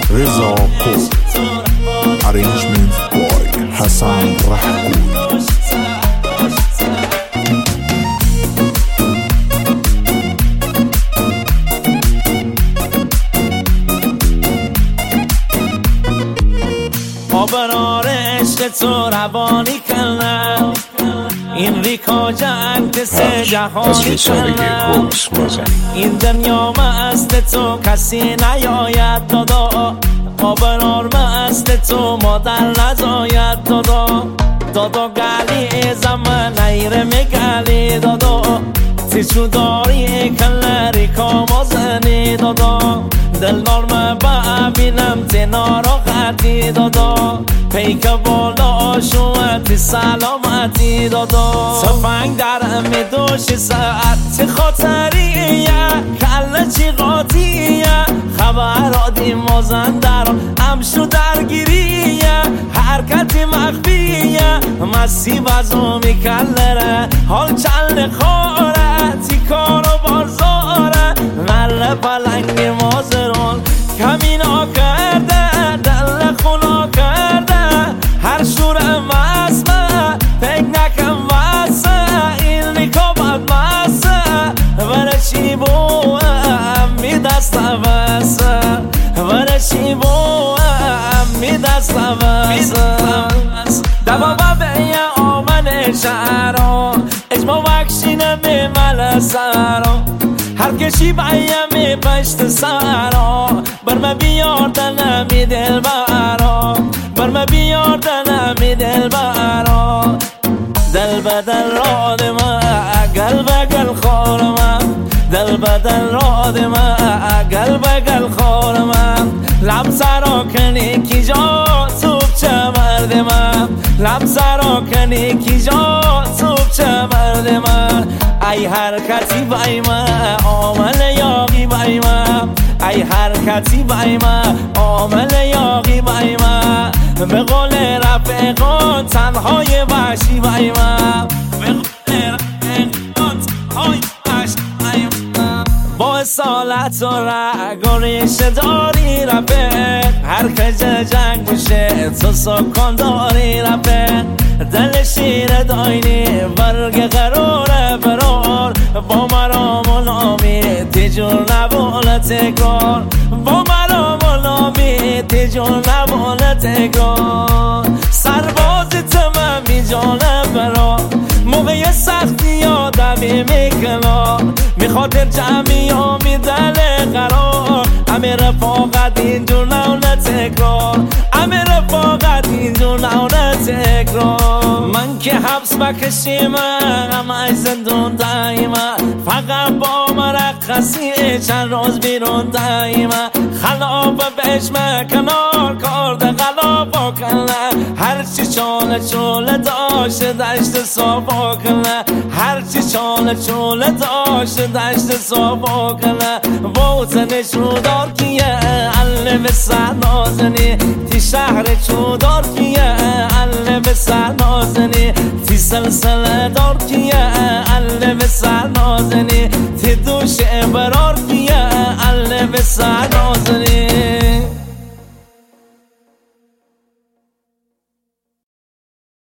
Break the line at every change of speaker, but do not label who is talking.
رضا کو Arrangement by حسن رحگوی.
آبرار عشق تو روانی کنم این ریکا جنگ سه جهانی کنم این دنیا مست تو کسی نیاید دادا آبرار مست تو مادر نزاید دادا گلی زمان نیره میگلی دادا تیچو داری کل ریکا مزنی دادا دل نرمه ببینم تینا را خطی دادا پیک بالا شوتی سلامتی دادا سفنگ درم می دوشی ساعت خاطریه کل چی قاطیه خبر آدی مازن درم امشو درگیریه حرکتی مخفیه مسی بزو می کلره حال چل خوره تیکار و بازاره مل پلنگ مازرون کمینا کرده دل خونا کرده هر شورم اسمه فکر نکم واسه این ریکا بد مسه ورشی بوهم می دست واسه ورشی بوهم می دست واسه دبا ببیه آمن شهرها اجما وکشینه می مل سرها هر کشی بایم پشت سرا برم بیار دلمی دل برا برم بیار دلمی دل برا دل بدل راد ما گل بگل خور من دل بدل راد ما گل بگل خور من لب سرا کنی کی جا سوب چه مرد من لب سرا کنی کی جا سوب چه مرد من ای حرکتی بای ما عامل یاقی بای ما ای حرکتی بای ما عامل یاقی بای ما به قول رفقان تنهای وحشی بای ما به قول رفقان تنهای وحشی بای ما با اصالت و رگ و ریشه داری رفق هر کجا جنگ بشه تو سکان داری رفق دل شیر داینی برگ قراره برار با مرام و نامی تیجور نبال تکرار با مرام و نامی تیجور نبال تکرار سرباز تمام می جانه برا موقع سختی آدمی میکنار میخاطر جمعی ها می دل قرار همه رفاقت اینجور نونه تکرار همه رفاقت اینجور نونه تکرار من که حبس بکشیم همه زندون دایما فقط با مرخصی چند روز بیرون دایما خلاف بشم کنار کارد غلافا کنه هرچی چاله داشته دشت صافا کنه هرچی چاله داشته دشت صافا کنه وطن چودار کیه علم سر نازنی تی شهر چودار کیه علم سر نازنی تی سلسله دار کیه علم سر نازنی تی دوش برار کیه علم سر نازنی